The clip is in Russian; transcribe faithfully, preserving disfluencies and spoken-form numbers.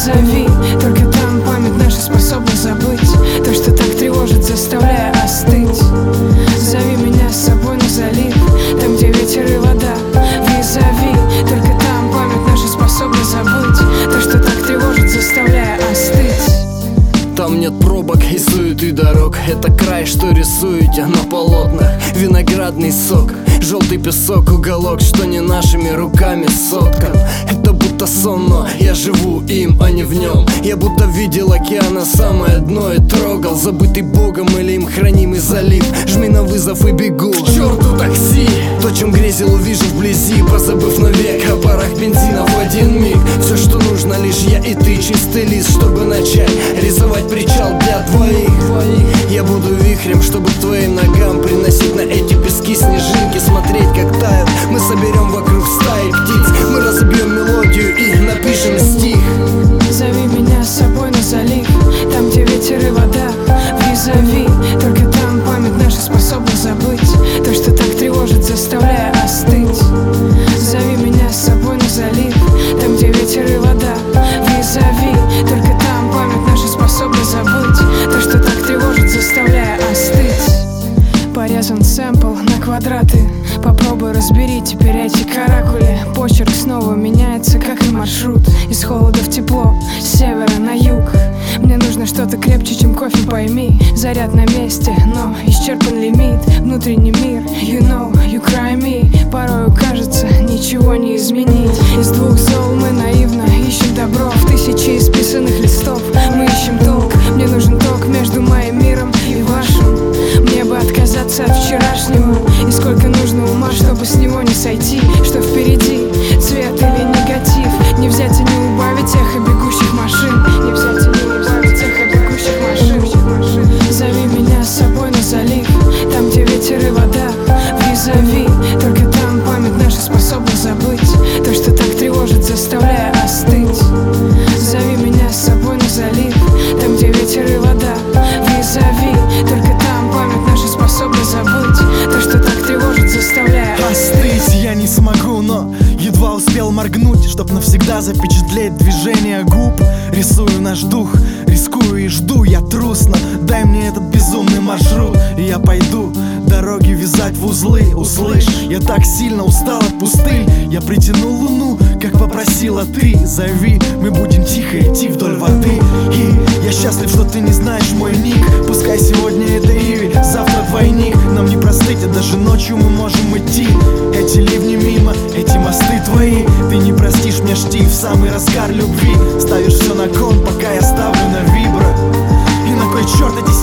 Визави, только там память наша способна забыть то, что так тревожит, заставляя остыть. Зови меня с собой на залив, там, где ветер и вода. Визави, только там память наша способна забыть то, что так тревожит, заставляя остыть. Там нет пробок и суеты дорог. Это край, что рисуете на полотнах. Виноградный сок, желтый песок, уголок, что не нашими руками соткан. Это будто сон, но я живу им, а не в нем. Я будто видел океана самое дно и трогал забытый богом или им хранимый залив. Жми на вызов и бегу к черту такси. То, чем грезил, увижу вблизи, позабыв навек о парах бензина в один миг. Все, что нужно, лишь я и ты, чистый лист, чтобы начать рисовать причал для двоих. Я буду вихрем, чтобы к твоим ногам приносить на эти пески снежинки, смотреть, как тают. Мы соберем вокруг стаи птиц, мы разобьем мелодию и напишем стих. Зови меня с собой на залив, там, где ветер и вода. Визави, только там память наша способна забыть то, что так тревожит, заставляя остыть. Зови меня с собой на залив, там, где ветер и вода. Визави, только там память наша способна забыть то, что так тревожит, заставляя остыть. Порезан сэмпл на квадраты, попробуй разбери теперь эти каракули. Почерк снова меняется, как и маршрут, из холода в тепло, с севера на юг. Мне нужно что-то крепче, чем кофе, пойми. Заряд на месте, но исчерпан лимит. Внутренний мир, you know, you cry me. Порою кажется, ничего не изменить. Из двух зол мы наивно ищем добро в тысячи исписанных листов. Мы ищем толк, мне нужен ток между моим миром и вашим. Мне бы отказаться от вчерашнего, и сколько нужно ума, чтобы с него не сойти. Что впереди, цвет или негатив, не взять и не убавить эхо бегущих машин. Не взять и не убавить эхо бегущих машин. Зови меня с собой на залив, там, где ветер и вода. Визави, только там память наша способна забыть то, что так тревожит, заставляя остыть. Зови меня с собой на залив, там, где ветер и вода. Визави, только там память наша способна забыть то, что так тревожит, заставляя остыть. Я не смогу, но едва успел моргнуть, чтоб навсегда запечатлеть движение губ. Рисую наш дух, рискую и жду. Я трус, но дай мне этот безумный маршрут, и я пойду дороги вязать в узлы. Услышь, я так сильно устал от пустынь. Я притянул луну, как попросила ты. Зови, мы будем тихо идти вдоль воды. И я счастлив, что ты не знаешь мой ник. Пускай сегодня это иви, завтра двойник. Нам не простыть, а даже ночью мы можем идти. Эти ливни мимо, эти мосты твои. Ты не простишь мне, жди в самый разгар любви. Ставишь все на кон, пока я ставлю на вибро. И на кой черт эти